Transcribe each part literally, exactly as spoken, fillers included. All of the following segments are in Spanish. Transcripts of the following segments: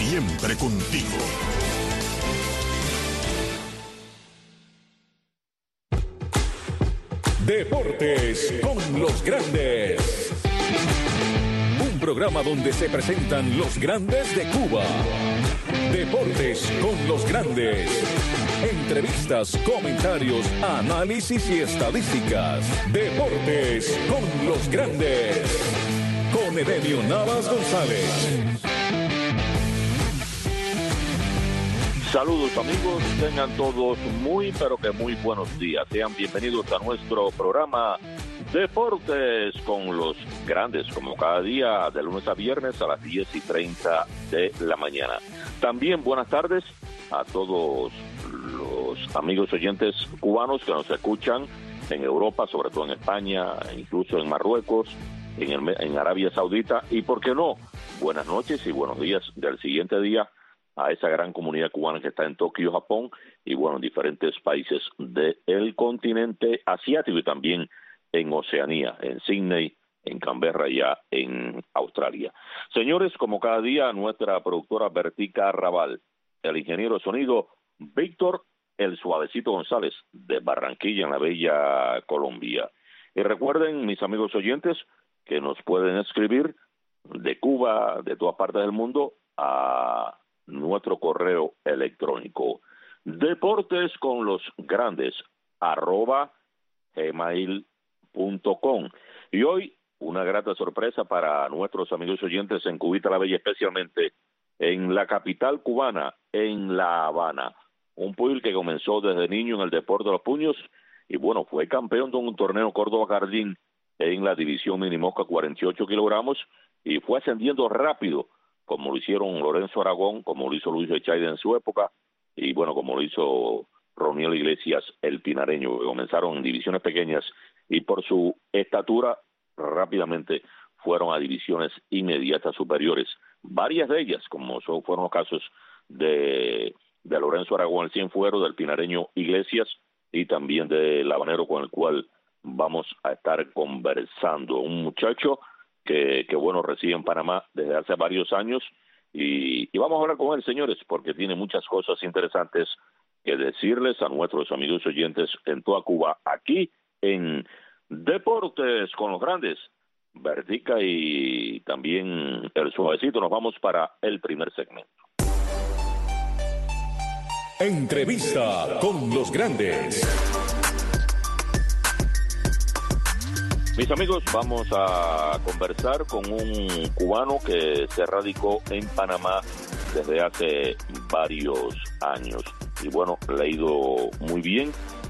siempre contigo. Deportes con los grandes. Un programa donde se presentan los grandes de Cuba. Deportes con los grandes. Entrevistas, comentarios, análisis y estadísticas. Deportes con los grandes. Con Edenio Navas González. Saludos amigos, tengan todos muy pero que muy buenos días. Sean bienvenidos a nuestro programa Deportes con los grandes, como cada día de lunes a viernes a las diez y treinta de la mañana. También buenas tardes a todos los amigos oyentes cubanos que nos escuchan en Europa, sobre todo en España, incluso en Marruecos, en, el, en Arabia Saudita y, por qué no, buenas noches y buenos días del siguiente día a esa gran comunidad cubana que está en Tokio, Japón, y bueno, en diferentes países del continente asiático y también en Oceanía, en Sydney, en Canberra, ya en Australia. Señores, como cada día, nuestra productora Bertica Raval, el ingeniero de sonido Víctor El Suavecito González, de Barranquilla, en la bella Colombia. Y recuerden, mis amigos oyentes, que nos pueden escribir de Cuba, de todas partes del mundo, a nuestro correo electrónico deportes con los grandes arroba gmail punto com. Y hoy una grata sorpresa para nuestros amigos oyentes en Cubita la Bella, especialmente en la capital cubana, en La Habana, un pueblo que comenzó desde niño en el deporte de los puños y bueno, fue campeón de un torneo Córdoba Jardín en la división minimosca cuarenta y ocho kilogramos y fue ascendiendo rápido, como lo hicieron Lorenzo Aragón, como lo hizo Luis Echaide en su época, y bueno, como lo hizo Roniel Iglesias, el pinareño, que comenzaron en divisiones pequeñas, y por su estatura, rápidamente fueron a divisiones inmediatas superiores. Varias de ellas, como son, fueron los casos de, de Lorenzo Aragón, el Cienfuero, del pinareño Iglesias, y también del habanero con el cual vamos a estar conversando. Un muchacho que, que bueno, reside en Panamá desde hace varios años y, y vamos a hablar con él, señores, porque tiene muchas cosas interesantes que decirles a nuestros amigos oyentes en toda Cuba, aquí en Deportes con los Grandes. Vertica y también El Suavecito. Nos vamos para el primer segmento. Entrevista con los grandes. Mis amigos, vamos a conversar con un cubano que se radicó en Panamá desde hace varios años. Y bueno, le ha ido muy bien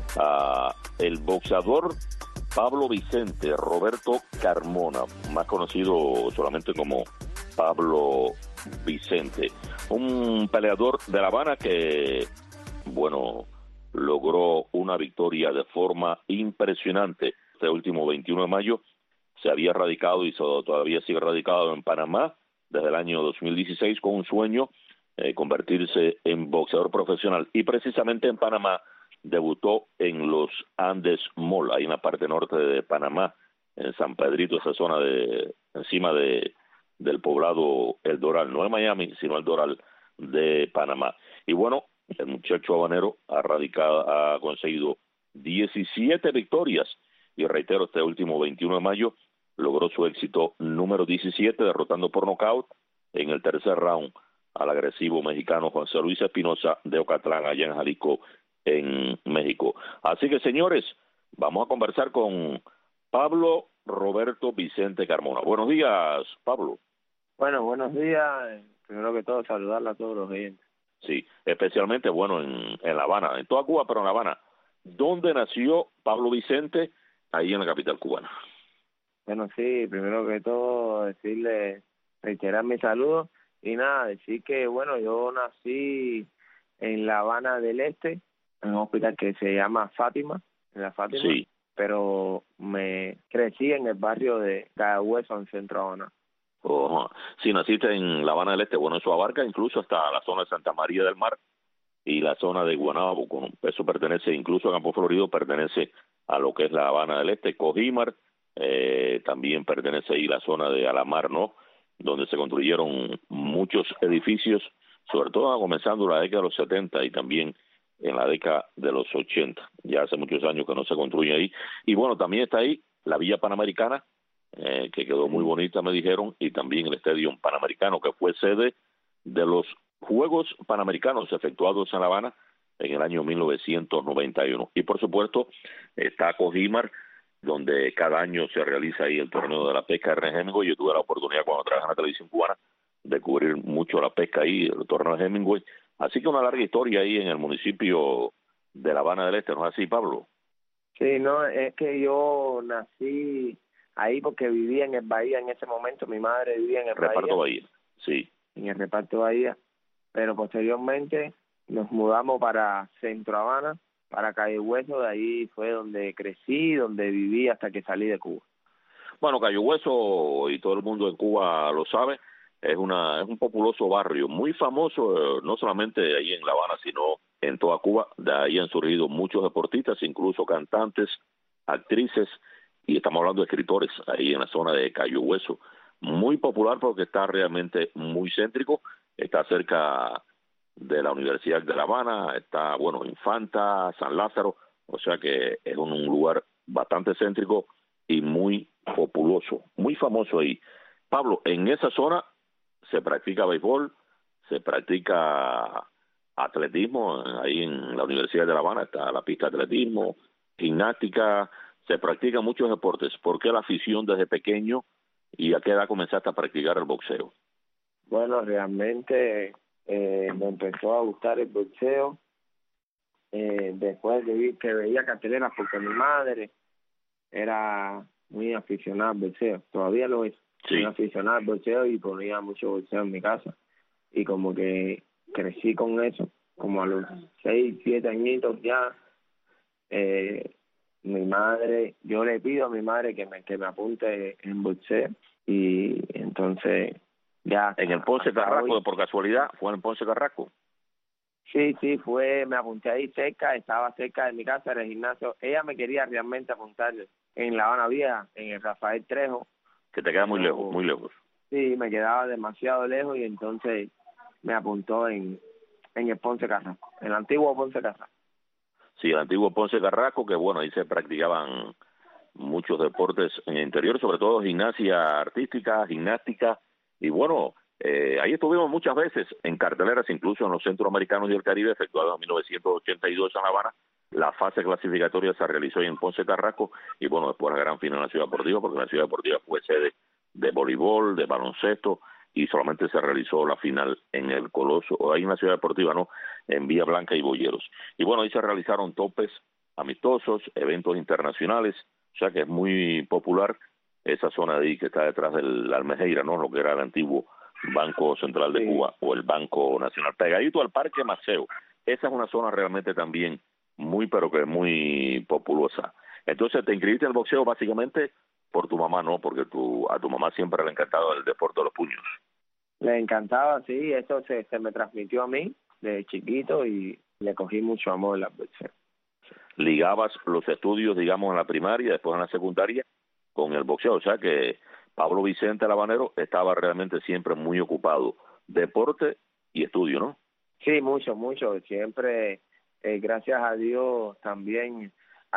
a el boxeador Pablo Vicente Roberto Carmona, más conocido solamente como Pablo Vicente. Un peleador de La Habana que, bueno, logró una victoria de forma impresionante. Este último veintiuno de mayo se había radicado y todavía sigue radicado en Panamá desde el año dos mil dieciséis con un sueño, eh, convertirse en boxeador profesional. Y precisamente en Panamá debutó en los Andes Mall, ahí en la parte norte de Panamá, en San Pedrito, esa zona de encima de del poblado El Doral, no en Miami, sino El Doral de Panamá. Y bueno, el muchacho habanero ha radicado, ha conseguido diecisiete victorias. Y reitero, este último veintiuno de mayo logró su éxito número diecisiete, derrotando por nocaut en el tercer round al agresivo mexicano José Luis Espinosa de Ocatlán, allá en Jalisco, en México. Así que, señores, vamos a conversar con Pablo Roberto Vicente Carmona. Buenos días, Pablo. Bueno, buenos días. Primero que todo, saludarle a todos los oyentes. Sí, especialmente, bueno, en, en La Habana, en toda Cuba, pero en La Habana. ¿Dónde nació Pablo Vicente? Ahí en la capital cubana. Bueno, sí, primero que todo decirle, reiterar mi saludo y nada, decir que bueno, yo nací en La Habana del Este, en un hospital que se llama Fátima, en la Fátima, sí, pero me crecí en el barrio de Cagüeso, en Centro Habana. Oh, sí, naciste en La Habana del Este, bueno, eso abarca incluso hasta la zona de Santa María del Mar y la zona de Guanábana, eso pertenece, incluso a Campo Florido, pertenece a lo que es La Habana del Este. Cojímar eh, también pertenece ahí la zona de Alamar, ¿no? Donde se construyeron muchos edificios sobre todo comenzando la década de los setenta y también en la década de los ochenta. Ya hace muchos años que no se construye ahí. Y bueno, también está ahí la Villa Panamericana, eh, que quedó muy bonita, me dijeron, y también el Estadio Panamericano, que fue sede de los Juegos Panamericanos efectuados en La Habana en el año mil novecientos noventa y uno. Y por supuesto está Cojimar, donde cada año se realiza ahí el torneo de la pesca de Ernest Hemingway. Yo tuve la oportunidad cuando trabajaba en la televisión cubana de cubrir mucho la pesca ahí, el torneo de Hemingway. Así que una larga historia ahí en el municipio de La Habana del Este, ¿no es así, Pablo? Sí, no, es que yo nací ahí porque vivía en el Bahía en ese momento. Mi madre vivía en el Reparto Bahía. Bahía, sí. En el reparto Bahía, pero posteriormente nos mudamos para Centro Habana, para Cayo Hueso. De ahí fue donde crecí, donde viví hasta que salí de Cuba. Bueno, Cayo Hueso, y todo el mundo en Cuba lo sabe, es una es un populoso barrio, muy famoso, eh, no solamente ahí en La Habana, sino en toda Cuba. De ahí han surgido muchos deportistas, incluso cantantes, actrices, y estamos hablando de escritores ahí en la zona de Cayo Hueso. Muy popular porque está realmente muy céntrico, está cerca de la Universidad de La Habana, está, bueno, Infanta, San Lázaro, o sea que es un, un lugar bastante céntrico y muy populoso, muy famoso ahí. Pablo, en esa zona se practica béisbol, se practica atletismo, ahí en la Universidad de La Habana está la pista de atletismo, gimnástica, se practican muchos deportes. ¿Por qué la afición desde pequeño y a qué edad comenzaste a practicar el boxeo? Bueno, realmente eh, me empezó a gustar el boxeo eh, después de ver que veía carteleras, porque mi madre era muy aficionada al boxeo, todavía lo es, sí. Muy aficionada al boxeo y ponía mucho boxeo en mi casa. Y como que crecí con eso, como a los seis, siete añitos ya, eh, mi madre, yo le pido a mi madre que me, que me apunte en boxeo, y entonces ya. ¿En el Ponce Carrasco, por casualidad? ¿Fue en el Ponce Carrasco? Sí, sí, fue, me apunté ahí cerca, estaba cerca de mi casa, en el gimnasio. Ella me quería realmente apuntar en La Habana Vieja, en el Rafael Trejo. Que te queda muy Pero, lejos, muy lejos. Sí, me quedaba demasiado lejos y entonces me apuntó en, en el Ponce Carrasco, en el antiguo Ponce Carrasco. Sí, el antiguo Ponce Carrasco, que bueno, ahí se practicaban muchos deportes en el interior, sobre todo gimnasia artística, gimnástica, y bueno, eh, ahí estuvimos muchas veces en carteleras, incluso en los centroamericanos y el Caribe, efectuados en mil novecientos ochenta y dos en La Habana. La fase clasificatoria se realizó en Ponce Carrasco, y bueno, después la gran final en la Ciudad Deportiva, porque la Ciudad Deportiva fue sede de voleibol, de baloncesto, y solamente se realizó la final en el Coloso, o ahí en la Ciudad Deportiva, no, en Vía Blanca y Boyeros. Y bueno, ahí se realizaron topes amistosos, eventos internacionales, o sea que es muy popular esa zona de ahí que está detrás del Almejeira, ¿no? Lo que era el antiguo Banco Central de Sí. Cuba o el Banco Nacional. Pegadito al Parque Maceo. Esa es una zona realmente también muy, pero que muy populosa. Entonces, te inscribiste en el boxeo básicamente por tu mamá, ¿no? Porque tu, a tu mamá siempre le ha encantado el deporte de los puños. Le encantaba, sí, eso se, se me transmitió a mí de chiquito y le cogí mucho amor al boxeo. Ligabas los estudios, digamos, en la primaria, después en la secundaria, con el boxeo. O sea que Pablo Vicente el Habanero estaba realmente siempre muy ocupado. Deporte y estudio, ¿no? Sí, mucho, mucho. Siempre, eh, gracias a Dios, también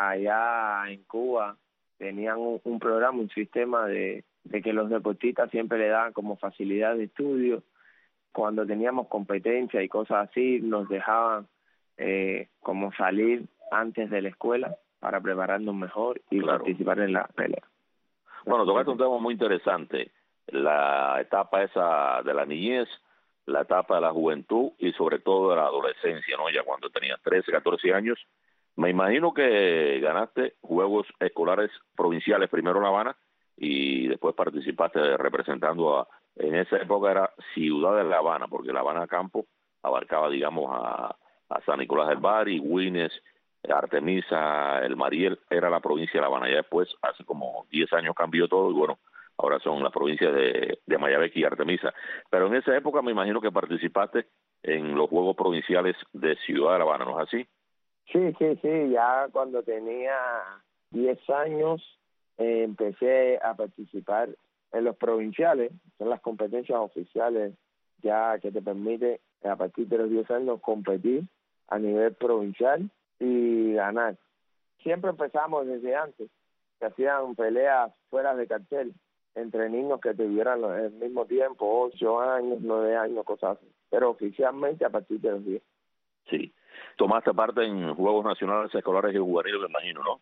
allá en Cuba tenían un, un programa, un sistema de, de que los deportistas siempre le daban como facilidad de estudio. Cuando teníamos competencia y cosas así, nos dejaban eh, como salir antes de la escuela para prepararnos mejor y Claro. participar en la pelea. Bueno, tocaste un tema muy interesante, la etapa esa de la niñez, la etapa de la juventud y sobre todo de la adolescencia, ¿no? Ya cuando tenías trece, catorce años, me imagino que ganaste Juegos Escolares Provinciales, primero en La Habana, y después participaste representando a, en esa época era Ciudad de La Habana, porque La Habana Campo abarcaba, digamos, a, a San Nicolás del Bari, Güines, Artemisa, el Mariel, era la provincia de La Habana. Ya después, hace como diez años cambió todo y bueno, ahora son las provincias de, de Mayabeque y Artemisa. Pero en esa época me imagino que participaste en los Juegos Provinciales de Ciudad de La Habana, ¿no es así? Sí, sí, sí, ya cuando tenía diez años eh, empecé a participar en los provinciales, son las competencias oficiales ya que te permite a partir de los diez años, competir a nivel provincial y ganar. Siempre empezamos desde antes, se hacían peleas fuera de cartel entre niños que tuvieran el mismo tiempo, ocho años, nueve años, cosas así, pero oficialmente a partir de los diez. Sí. Tomaste parte en Juegos Nacionales Escolares y Juveniles, me imagino, ¿no?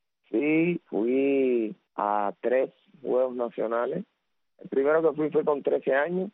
Sí, fui a tres Juegos Nacionales. El primero que fui fue con trece años,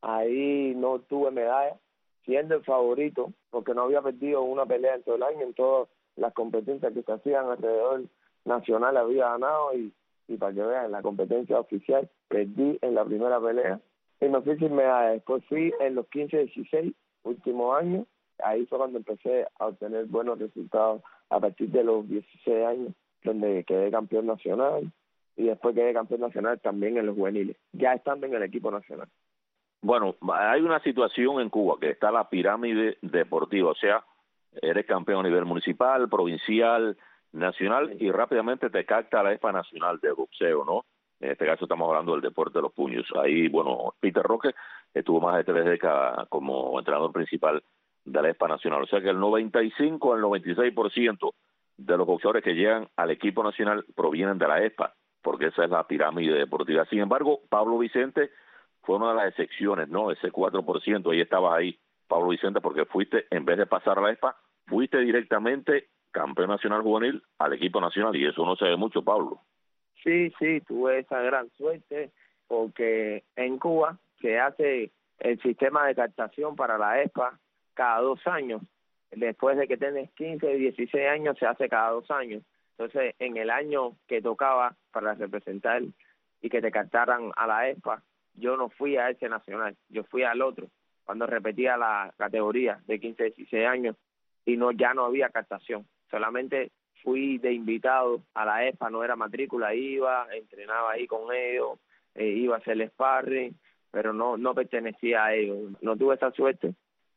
ahí no tuve medalla, siendo el favorito, porque no había perdido una pelea en todo el año, en todas las competencias que se hacían alrededor nacional había ganado, y, y para que vean, en la competencia oficial perdí en la primera pelea y me fui sin medalla. Después fui en los quince dieciséis, último año, ahí fue cuando empecé a obtener buenos resultados a partir de los dieciséis años, donde quedé campeón nacional, y después quedé campeón nacional también en los juveniles, ya estando en el equipo nacional. Bueno, hay una situación en Cuba que está la pirámide deportiva, o sea, eres campeón a nivel municipal, provincial, nacional, sí, y rápidamente te capta la ESPA Nacional de Boxeo, ¿no? En este caso estamos hablando del deporte de los puños. Ahí, bueno, Peter Roque estuvo más de tres décadas como entrenador principal de la ESPA Nacional, o sea que el noventa y cinco al noventa y seis por ciento de los boxeadores que llegan al equipo nacional provienen de la ESPA, porque esa es la pirámide deportiva. Sin embargo, Pablo Vicente fue una de las excepciones, ¿no? Ese cuatro por ciento, ahí estabas ahí, Pablo Vicente, porque fuiste, en vez de pasar a la ESPA, fuiste directamente campeón nacional juvenil al equipo nacional, y eso no se ve mucho, Pablo. Sí, sí, tuve esa gran suerte, porque en Cuba se hace el sistema de captación para la ESPA cada dos años. Después de que tienes quince, dieciséis años, se hace cada dos años. Entonces, en el año que tocaba para representar y que te captaran a la ESPA, yo no fui a ese nacional, yo fui al otro, cuando repetía la categoría de quince, dieciséis años, y no ya no había captación. Solamente fui de invitado a la ESPA, no era matrícula, iba, entrenaba ahí con ellos, eh, iba a hacer el sparring, pero no, no pertenecía a ellos. No tuve esa suerte.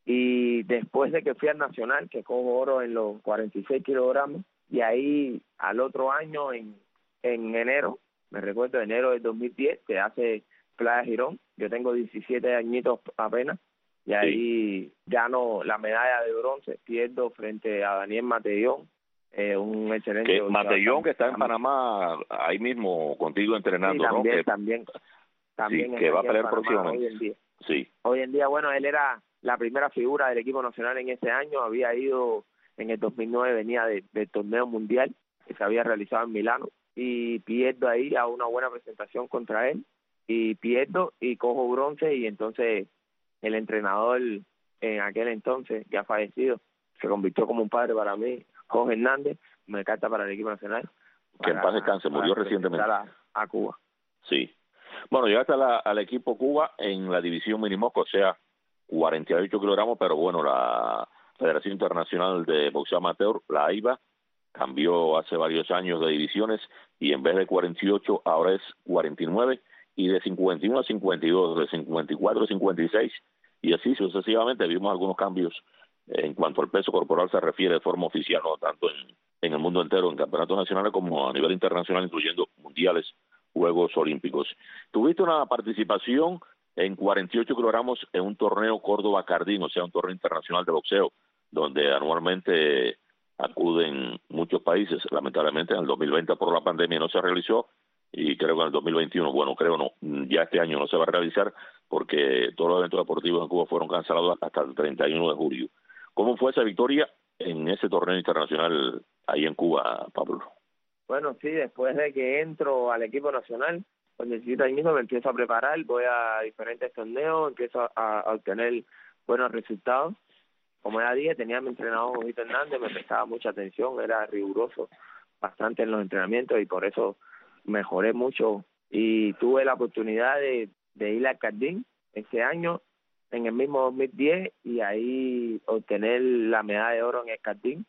Y después de que fui al nacional, que cojo oro en los cuarenta y seis kilogramos, y ahí al otro año, en, en enero, me recuerdo, enero del dos mil diez, que hace Playa Girón, yo tengo diecisiete añitos apenas, y ahí sí, gano la medalla de bronce, pierdo frente a Daniel Matellón, eh, un excelente... Que Matellón, que está en Panamá, ahí mismo contigo entrenando, sí, también, ¿no? Que, también, también. Sí, que va a pelear próximamente. Hoy en día. Sí. Hoy en día, bueno, él era la primera figura del equipo nacional en ese año, había ido en el dos mil nueve, venía de, del torneo mundial que se había realizado en Milano, y pierdo ahí a una buena presentación contra él, y pierdo y cojo bronce, y entonces el entrenador en aquel entonces, ya fallecido, se convirtió como un padre para mí, Jorge Hernández, me carta para el equipo nacional. Que en paz descanse, murió recientemente. A, a Cuba. Sí. Bueno, llegaste a la, al equipo Cuba en la división minimosca, o sea, cuarenta y ocho kilogramos, pero bueno, la Federación Internacional de Boxeo Amateur, la A I B A, cambió hace varios años de divisiones, y en vez de cuarenta y ocho, ahora es cuarenta y nueve, y de cincuenta y uno a cincuenta y dos, de cincuenta y cuatro a cincuenta y seis, y así sucesivamente. Vimos algunos cambios en cuanto al peso corporal se refiere de forma oficial, no tanto en, en el mundo entero, en campeonatos nacionales como a nivel internacional, incluyendo mundiales, Juegos Olímpicos. Tuviste una participación en cuarenta y ocho kilogramos en un torneo Córdoba Cardín, o sea, un torneo internacional de boxeo, donde anualmente acuden muchos países. Lamentablemente en el dos mil veinte por la pandemia no se realizó, y creo que en el dos mil veintiuno, bueno, creo no, ya este año no se va a realizar, porque todos los eventos deportivos en Cuba fueron cancelados hasta el treinta y uno de julio. ¿Cómo fue esa victoria en ese torneo internacional ahí en Cuba, Pablo? Bueno, sí, después de que entro al equipo nacional, con diecisiete años me empiezo a preparar, voy a diferentes torneos, empiezo a, a obtener buenos resultados. Como ya dije, tenía a mi entrenador Jorge Hernández, me prestaba mucha atención, era riguroso bastante en los entrenamientos, y por eso mejoré mucho, y tuve la oportunidad de, de ir al Cardín ese año, en el mismo dos mil diez, y ahí obtener la medalla de oro en el Cardín,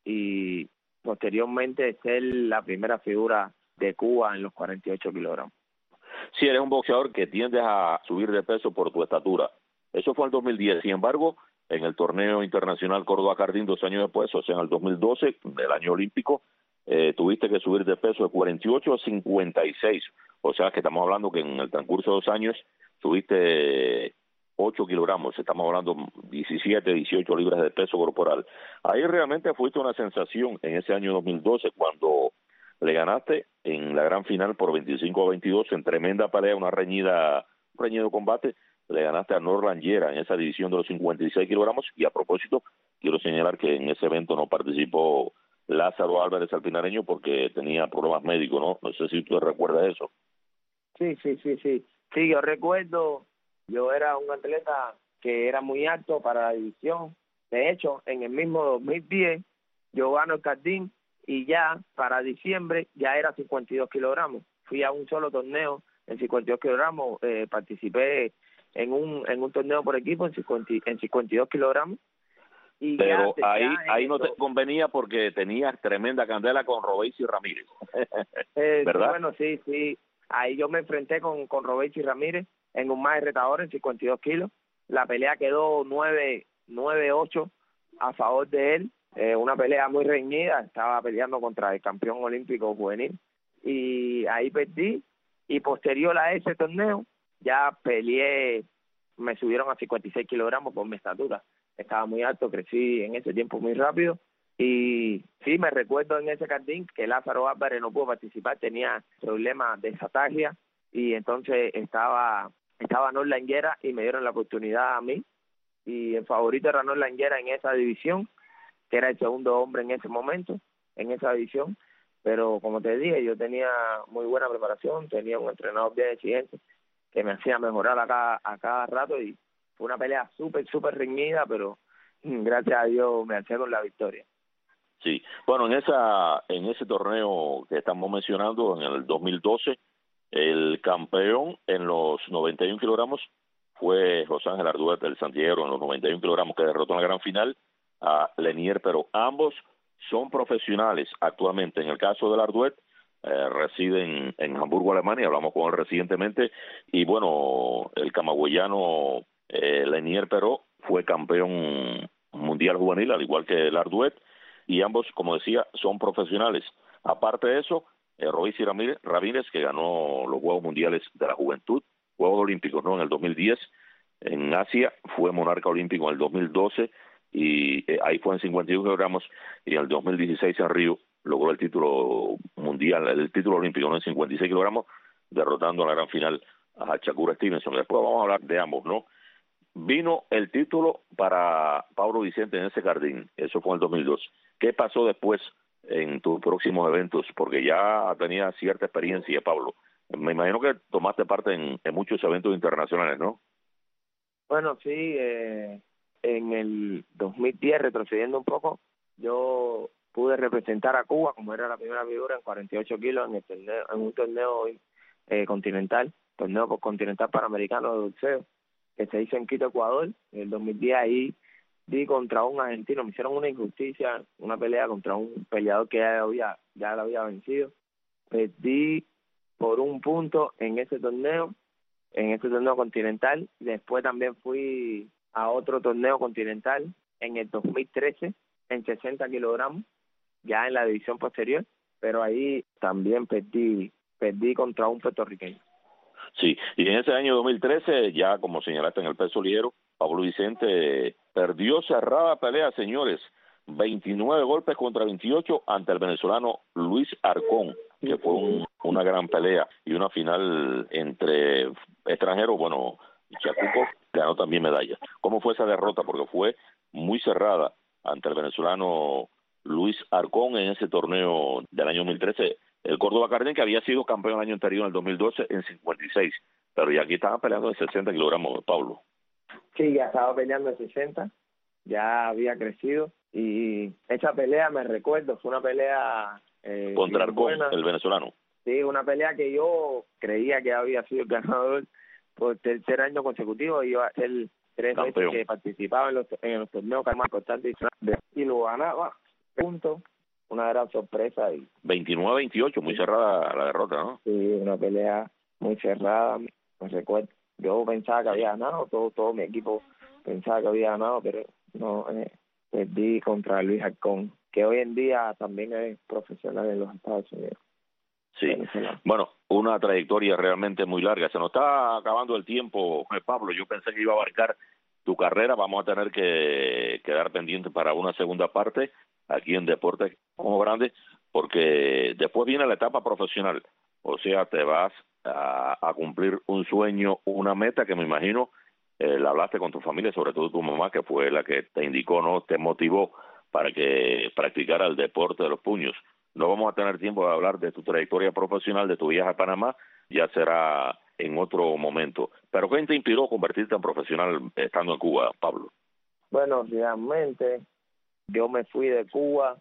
y posteriormente ser la primera figura de Cuba en los cuarenta y ocho kilogramos. Sí, eres un boxeador que tiendes a subir de peso por tu estatura. Eso fue en el dos mil diez. Sin embargo, en el torneo internacional Córdoba Cardín, dos años después, o sea, en el dos mil doce, del año olímpico, eh, tuviste que subir de peso de cuarenta y ocho a cincuenta y seis. O sea, que estamos hablando que en el transcurso de dos años tuviste ocho kilogramos, estamos hablando diecisiete, dieciocho libras de peso corporal. Ahí realmente fuiste una sensación en ese año dos mil doce cuando le ganaste en la gran final por veinticinco a veintidós en tremenda pelea, una reñida, un reñido combate. Le ganaste a Norland Yera en esa división de los cincuenta y seis kilogramos. Y a propósito, quiero señalar que en ese evento no participó Lázaro Álvarez Alpinareño porque tenía problemas médicos, ¿no? No sé si tú recuerdas eso. Sí, sí, sí, sí. Sí, yo recuerdo, yo era un atleta que era muy alto para la división. De hecho, en el mismo dos mil diez, yo gano el Cardín y ya para diciembre ya era cincuenta y dos kilogramos. Fui a un solo torneo en cincuenta y dos kilogramos, eh, participé en un en un torneo por equipo en cincuenta, en cincuenta y dos kilogramos. Y Pero ya, ahí ya ahí no esto, te convenía porque tenías tremenda candela con Robéis y Ramírez, eh, ¿verdad? Bueno, sí, sí. Ahí yo me enfrenté con, con Robéis y Ramírez en un más retador en cincuenta y dos kilos. La pelea quedó nueve ocho a favor de él. Eh, una pelea muy reñida. Estaba peleando contra el campeón olímpico juvenil. Y ahí perdí. Y posterior a ese torneo, ya peleé, me subieron a cincuenta y seis kilogramos por mi estatura. Estaba muy alto, crecí en ese tiempo muy rápido. Y sí, me recuerdo en ese Cardín que Lázaro Álvarez no pudo participar, tenía problemas de satagia y entonces estaba estaba Norland Yera y me dieron la oportunidad a mí. Y el favorito era Norland Yera en esa división, que era el segundo hombre en ese momento, en esa división. Pero como te dije, yo tenía muy buena preparación, tenía un entrenador bien exigente que me hacía mejorar a cada, a cada rato y fue una pelea súper, súper reñida, pero gracias a Dios me alcé con la victoria. Sí, bueno, en esa en ese torneo que estamos mencionando, en el dos mil doce, el campeón en los noventa y uno kilogramos fue José Ángel Arduet del Santiago, en los noventa y uno kilogramos, que derrotó en la gran final a Lenier, pero ambos son profesionales actualmente. En el caso del Arduet, eh, residen en Hamburgo, Alemania, hablamos con él recientemente, y bueno, el camagüeyano eh, Lenier Peró fue campeón mundial juvenil, al igual que el Arduet, y ambos, como decía, son profesionales. Aparte de eso, eh, Robéis y Ramírez, Ramírez, que ganó los Juegos Mundiales de la Juventud, Juegos Olímpicos, ¿no?, en el dos mil diez, en Asia, fue monarca olímpico en el dos mil doce, y eh, ahí fue en cincuenta y uno kilogramos, y en el dos mil dieciséis en Río logró el título mundial, el título olímpico, ¿no?, en cincuenta y seis kilogramos, derrotando en la gran final a Shakur Stevenson. Después vamos a hablar de ambos, ¿no? Vino el título para Pablo Vicente en ese Cardín, eso fue en el dos mil dos. ¿Qué pasó después en tus próximos eventos? Porque ya tenía cierta experiencia, Pablo. Me imagino que tomaste parte en, en muchos eventos internacionales, ¿no? Bueno, sí, eh, en el dos mil diez, retrocediendo un poco, yo pude representar a Cuba, como era la primera figura, en cuarenta y ocho kilos en, el torneo, en un torneo eh, continental, torneo continental panamericano de boxeo, que se hizo en Quito, Ecuador. En el dos mil diez ahí di contra un argentino, me hicieron una injusticia, una pelea contra un peleador que ya había, ya lo había vencido. Perdí por un punto en ese torneo, en ese torneo continental. Después también fui a otro torneo continental en el dos mil trece, en sesenta kilogramos, ya en la división posterior, pero ahí también perdí, perdí contra un puertorriqueño. Sí, y en ese año dos mil trece, ya como señalaste en el peso ligero, Pablo Vicente perdió cerrada pelea, señores, veintinueve golpes contra veintiocho ante el venezolano Luis Arcón, que fue un, una gran pelea y una final entre extranjeros. Bueno, Chacuco ganó también medalla. ¿Cómo fue esa derrota? Porque fue muy cerrada ante el venezolano Luis Arcón en ese torneo del año dos mil trece. El Córdoba Cardín, que había sido campeón el año anterior, en el dos mil doce, en cincuenta y seis, pero ya aquí estaban peleando en sesenta kilogramos, Pablo. Sí, ya estaba peleando en sesenta, ya había crecido, y esa pelea, me recuerdo, fue una pelea eh, contra Arcón, buena. El venezolano. Sí, una pelea que yo creía que había sido el ganador por tercer año consecutivo, iba a ser tres campeón. veces que participaba en los, en los torneos más importantes y lo ganaba, punto. Una gran sorpresa. Y veintinueve a veintiocho, muy cerrada la derrota, ¿no? Sí, una pelea muy cerrada, me recuerdo. Yo pensaba que había ganado, todo todo mi equipo pensaba que había ganado, pero no, eh, perdí contra Luis Arcón, que hoy en día también es profesional en los Estados Unidos. Sí, bueno, una trayectoria realmente muy larga. Se nos está acabando el tiempo, Pablo. Yo pensé que iba a abarcar tu carrera. Vamos a tener que quedar pendiente para una segunda parte aquí en Deportes con los Grandes, porque después viene la etapa profesional. O sea, te vas a, a cumplir un sueño, una meta que me imagino eh, la hablaste con tu familia, sobre todo tu mamá, que fue la que te indicó, ¿no? Te motivó para que practicara el deporte de los puños. No vamos a tener tiempo de hablar de tu trayectoria profesional, de tu viaje a Panamá, ya será en otro momento. Pero ¿qué te inspiró a convertirte en profesional estando en Cuba, Pablo? Bueno, realmente yo me fui de Cuba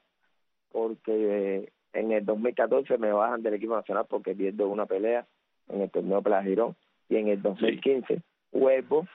porque en el dos mil catorce me bajan del equipo nacional porque pierdo una pelea en el torneo Playa Girón, y en el dos mil quince sí. vuelvo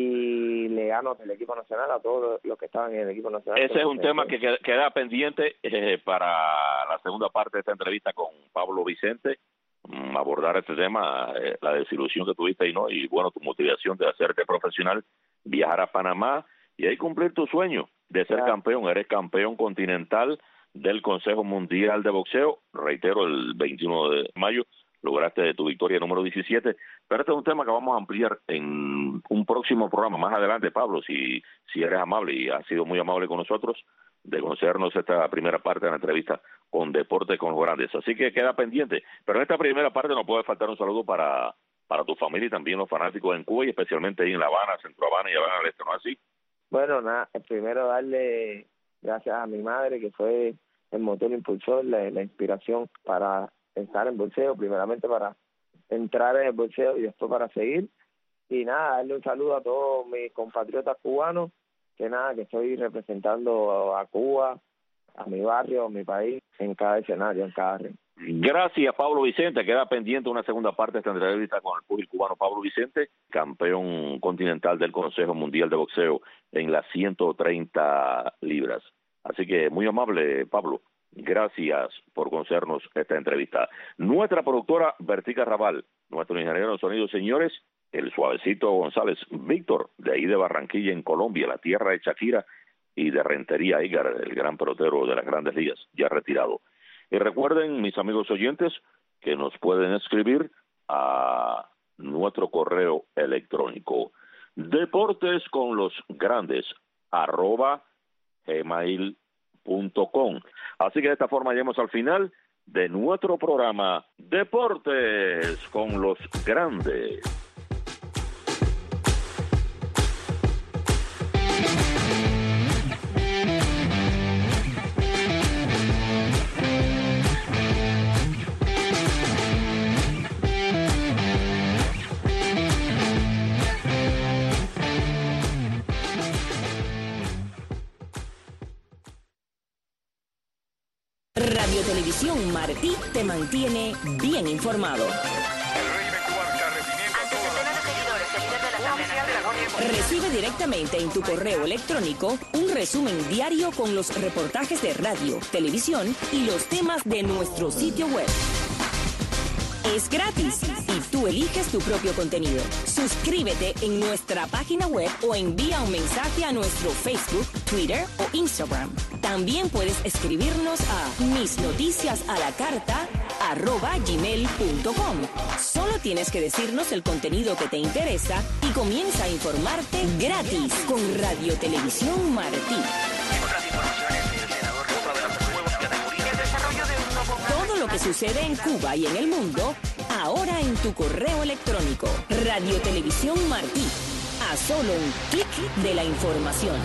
y le gano el equipo nacional a todos los que estaban en el equipo nacional. Ese es un tema que queda pendiente eh, para la segunda parte de esta entrevista con Pablo Vicente, um, abordar este tema, eh, la desilusión que tuviste y no, y bueno, tu motivación de hacerte profesional, viajar a Panamá y ahí cumplir tu sueño de ser claro. campeón. Eres campeón continental del Consejo Mundial de Boxeo, reitero, el veintiuno de mayo, lograste tu victoria número diecisiete, pero este es un tema que vamos a ampliar en un próximo programa más adelante, Pablo, si, si eres amable, y has sido muy amable con nosotros, de concedernos esta primera parte de la entrevista con Deportes con los Grandes. Así que queda pendiente, pero en esta primera parte no puede faltar un saludo para, para tu familia y también los fanáticos en Cuba, y especialmente ahí en La Habana, Centro Habana y Habana del Este, ¿no es así? Bueno, nada, primero darle gracias a mi madre, que fue el motor impulsor, la, la inspiración para estar en boxeo, primeramente para entrar en el boxeo y después para seguir. Y nada, darle un saludo a todos mis compatriotas cubanos, que nada, que estoy representando a Cuba, a mi barrio, a mi país, en cada escenario, en cada ring. Gracias, Pablo Vicente. Queda pendiente una segunda parte de esta entrevista con el púgil cubano Pablo Vicente, campeón continental del Consejo Mundial de Boxeo en las ciento treinta libras. Así que muy amable, Pablo. Gracias por concedernos esta entrevista. Nuestra productora Vertica Raval, nuestro ingeniero de sonido, señores, el suavecito González Víctor, de ahí de Barranquilla, en Colombia, la tierra de Shakira y de Rentería Igar, el gran pelotero de las Grandes Ligas, ya retirado. Y recuerden, mis amigos oyentes, que nos pueden escribir a nuestro correo electrónico deportes con los grandes arroba gmail punto com. Así que de esta forma llegamos al final de nuestro programa Deportes con los Grandes. Radio Televisión Martí te mantiene bien informado. Recibe directamente en tu correo electrónico un resumen diario con los reportajes de radio, televisión y los temas de nuestro sitio web. Es gratis y tú eliges tu propio contenido. Suscríbete en nuestra página web o envía un mensaje a nuestro Facebook, Twitter o Instagram. También puedes escribirnos a misnoticiasalacarta arroba gmail punto com. Solo tienes que decirnos el contenido que te interesa y comienza a informarte gratis con Radio Televisión Martí. Todo lo que sucede en Cuba y en el mundo, ahora en tu correo electrónico. Radio Televisión Martí. A solo un clic de la información.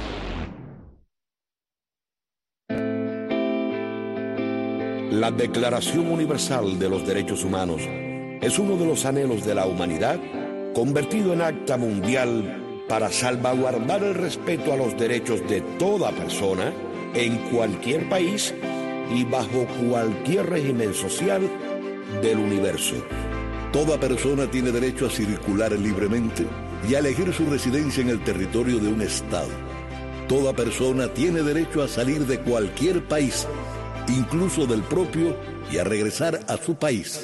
La Declaración Universal de los Derechos Humanos es uno de los anhelos de la humanidad convertido en acta mundial para salvaguardar el respeto a los derechos de toda persona en cualquier país y bajo cualquier régimen social del universo. Toda persona tiene derecho a circular libremente y a elegir su residencia en el territorio de un estado. Toda persona tiene derecho a salir de cualquier país, incluso del propio, y a regresar a su país.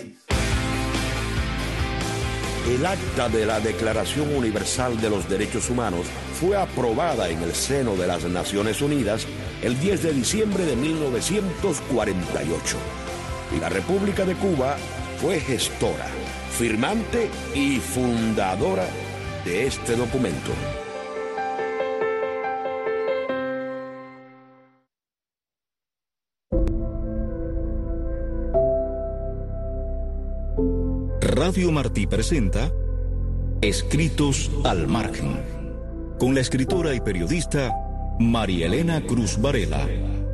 El acta de la Declaración Universal de los Derechos Humanos fue aprobada en el seno de las Naciones Unidas el diez de diciembre de mil novecientos cuarenta y ocho. y la República de Cuba fue gestora, firmante y fundadora de este documento. Radio Martí presenta Escritos al Margen, con la escritora y periodista María Elena Cruz Varela.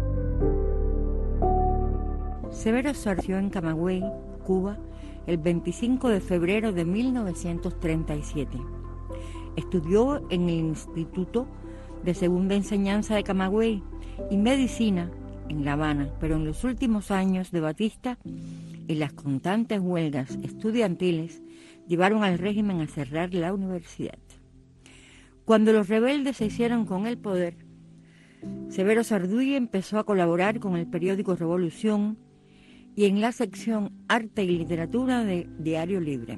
Severo nació en Camagüey, Cuba, el veinticinco de febrero de mil novecientos treinta y siete. Estudió en el Instituto de Segunda Enseñanza de Camagüey y Medicina en La Habana, pero en los últimos años de Batista y las constantes huelgas estudiantiles llevaron al régimen a cerrar la universidad. Cuando los rebeldes se hicieron con el poder, Severo Sarduy empezó a colaborar con el periódico Revolución y en la sección Arte y Literatura de Diario Libre.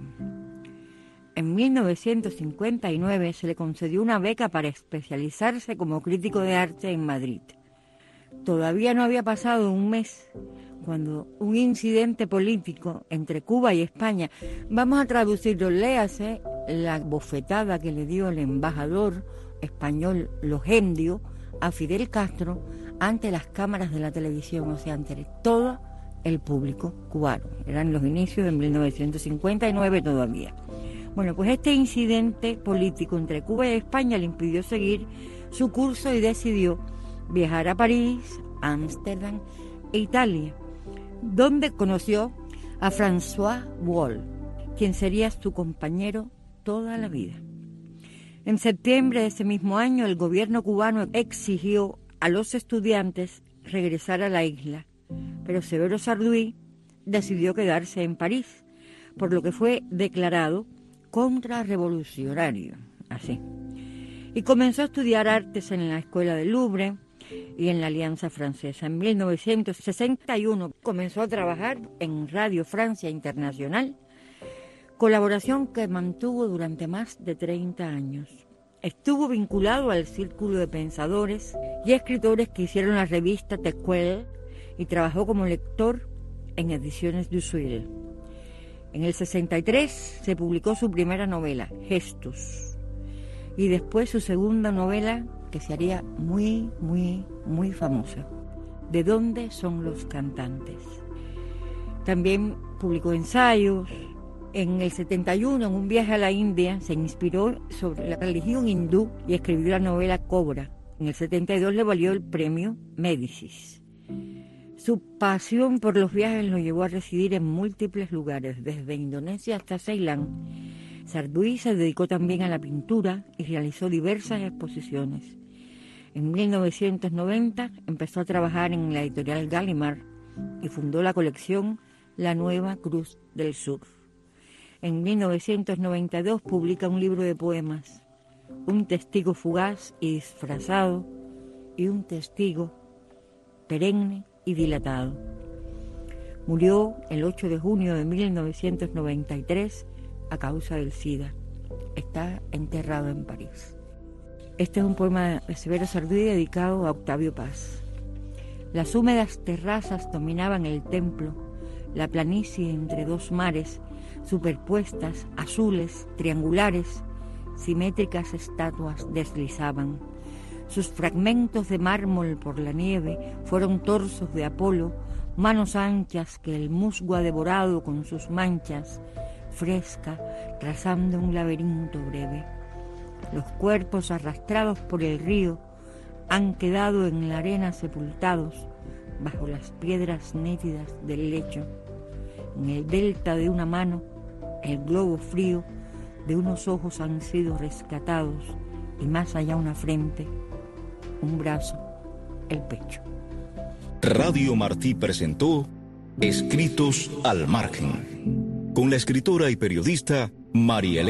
En mil novecientos cincuenta y nueve se le concedió una beca para especializarse como crítico de arte en Madrid. Todavía no había pasado un mes cuando un incidente político entre Cuba y España, vamos a traducirlo, léase la bofetada que le dio el embajador español Logendio a Fidel Castro ante las cámaras de la televisión, o sea, ante todo el público cubano. Eran los inicios de mil novecientos cincuenta y nueve todavía. Bueno, pues este incidente político entre Cuba y España le impidió seguir su curso y decidió viajar a París, Ámsterdam e Italia, donde conoció a François Wall, quien sería su compañero toda la vida. En septiembre de ese mismo año, el gobierno cubano exigió a los estudiantes regresar a la isla, pero Severo Sarduy decidió quedarse en París, por lo que fue declarado contrarrevolucionario, así. Y comenzó a estudiar artes en la Escuela del Louvre y en la Alianza Francesa. En mil novecientos sesenta y uno comenzó a trabajar en Radio Francia Internacional, colaboración que mantuvo durante más de treinta años. Estuvo vinculado al círculo de pensadores y escritores que hicieron la revista Tecuel y trabajó como lector en Ediciones du Suil. En el sesenta y tres se publicó su primera novela, Gestos, y después su segunda novela, que se haría muy, muy, muy famosa, ¿De dónde son los cantantes? También publicó ensayos. En el setenta y uno, en un viaje a la India, se inspiró sobre la religión hindú y escribió la novela Cobra. En el setenta y dos le valió el premio Médicis. Su pasión por los viajes lo llevó a residir en múltiples lugares, desde Indonesia hasta Ceilán. Sarduy se dedicó también a la pintura y realizó diversas exposiciones. En mil novecientos noventa empezó a trabajar en la editorial Gallimard y fundó la colección La Nueva Cruz del Sur. En mil novecientos noventa y dos publica un libro de poemas, Un testigo fugaz y disfrazado y un testigo perenne y dilatado. Murió el ocho de junio de mil novecientos noventa y tres a causa del SIDA. Está enterrado en París. Este es un poema de Severo Sarduy dedicado a Octavio Paz. Las húmedas terrazas dominaban el templo, la planicie entre dos mares, superpuestas, azules, triangulares, simétricas estatuas deslizaban. Sus fragmentos de mármol por la nieve fueron torsos de Apolo, manos anchas que el musgo ha devorado con sus manchas, fresca, trazando un laberinto breve. Los cuerpos arrastrados por el río han quedado en la arena sepultados bajo las piedras nítidas del lecho. En el delta de una mano, el globo frío de unos ojos han sido rescatados y más allá una frente, un brazo, el pecho. Radio Martí presentó Escritos al Margen, con la escritora y periodista María Elena